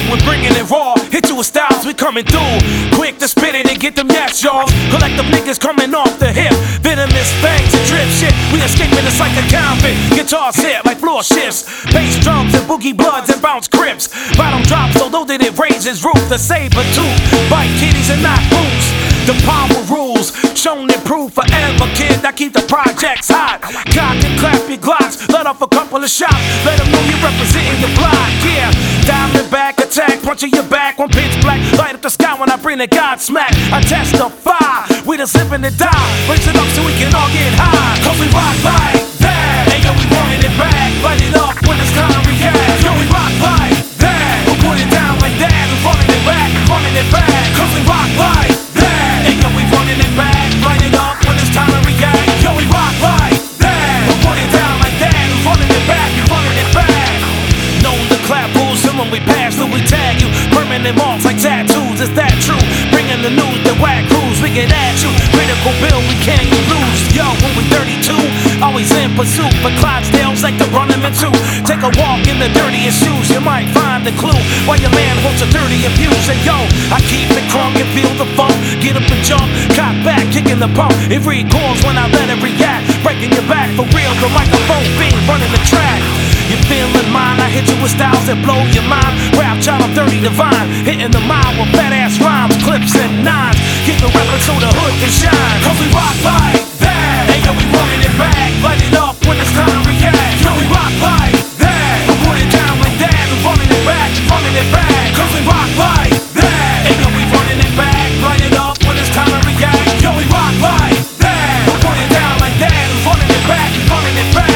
we're bringing it raw. Hit you with styles, we coming through. Quick to spit it and get them yes, y'all. Collective niggas coming off the hip. Venomous fangs and drip shit. We escaping it's like a convict. Guitars hit like floor shifts. Bass drums and boogie bloods and bounce grips. Bottom drops, although they did raise his roof. The saber tooth, bite kitties and not boots. The power rules, shown and proved forever, kid. I keep the projects hot. Cock and clap your glocks, let off a couple of shots. Let them know you're representing your block, yeah. Diamond back attack, punching your back on pitch black. Light up the sky when I bring the Godsmack. I testify, we just living to die. Raise it up so we can all get high. Cause we rock like that. Hey yo, we wanting it back. Light it up when it's time to react. Yo, we rock like that. We'll put it down like that. We're running it back, running it back. Cause we rock like that. Hey yo, we running it back. Light it up when it's time to react. Yo, we rock like that. We'll put it down like that. We're running it back, running it back. Know the clap rules, and when we pass through, we tag you. Permanent marks like tattoos, is that true? Bringing the news, the whack crews, we get at you. Critical bill, we can't lose. Yo, when we 32, always in pursuit. But Clydesdales like to run them in two. Take a walk in the dirtiest shoes, you might find the clue. While your man holds a 30 and views. And yo, I keep it crunk and feel the funk. Get up and jump, cock back, kicking the pump. It records when I let it react. Breaking your back for real, the microphone being running the track. You feeling mine, I hit you with styles that blow your mind. Rap child, I'm dirty divine. Hitting the mind with fat ass rhymes, clips and nines. Keep the record so the hood can shine. Cause we rock like that. Hey yo, we running it back. Light it up when it's time to react. Yo, we rock like that. We put it down like that. We're running it back, running it back. Cause we rock like that. Hey yo, we running it back. Light it up when it's time to react. Yo, we rock like that. We put it down like that. We're running it back, running it back.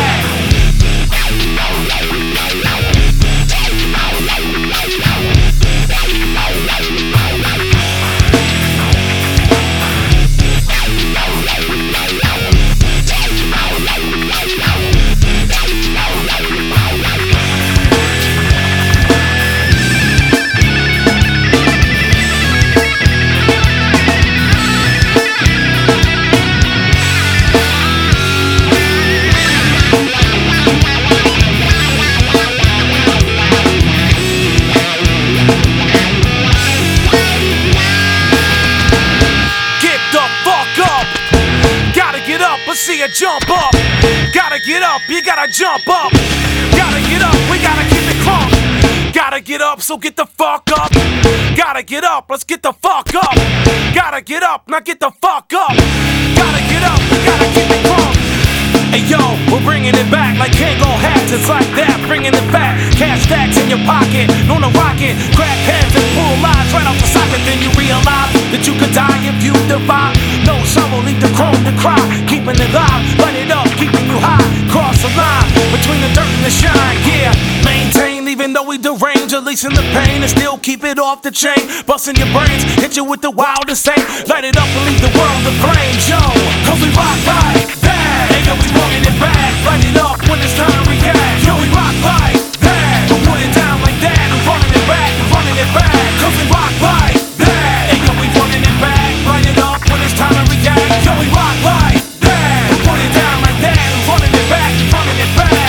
See you jump up, gotta get up, you gotta jump up, gotta get up, we gotta keep it crunk. Gotta get up, so get the fuck up. Gotta get up, let's get the fuck up. Gotta get up, now get the fuck up. Gotta get up, we gotta keep it crunk. Hey yo, we're bringing it back like Kango hats, it's like that, bringing it back. Cash stacks in your pocket, on a rocket, crack heads and pull lines right off the socket. Then you realize that you could die if you divide. No shovel, leave the chrome to cry. Keeping it live, light it up, keeping you high. Cross the line, between the dirt and the shine, yeah. Maintain, even though we derange, releasing the pain and still keep it off the chain. Busting your brains, hit you with the wildest aim. Light it up and leave the world in flames, yo. Cause we rock like that. Hey yo, we running it back. Light it up when it's time to react. Yo, we rock like that. We put it down like that. We're running it back, we're running it back. Cause we rock like that. Hey yo, we running it back. Light it up when it's time to react. Yo, we rock like that. We put it down like that. We're running it back, running it back.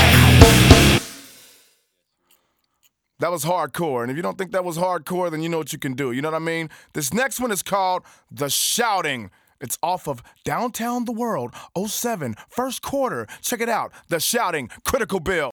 That was hardcore, and if you don't think that was hardcore, then you know what you can do. You know what I mean? This next one is called The Shouting. It's off of Downtown the World, 07, first quarter. Check it out. The Shouting, Critical Bill.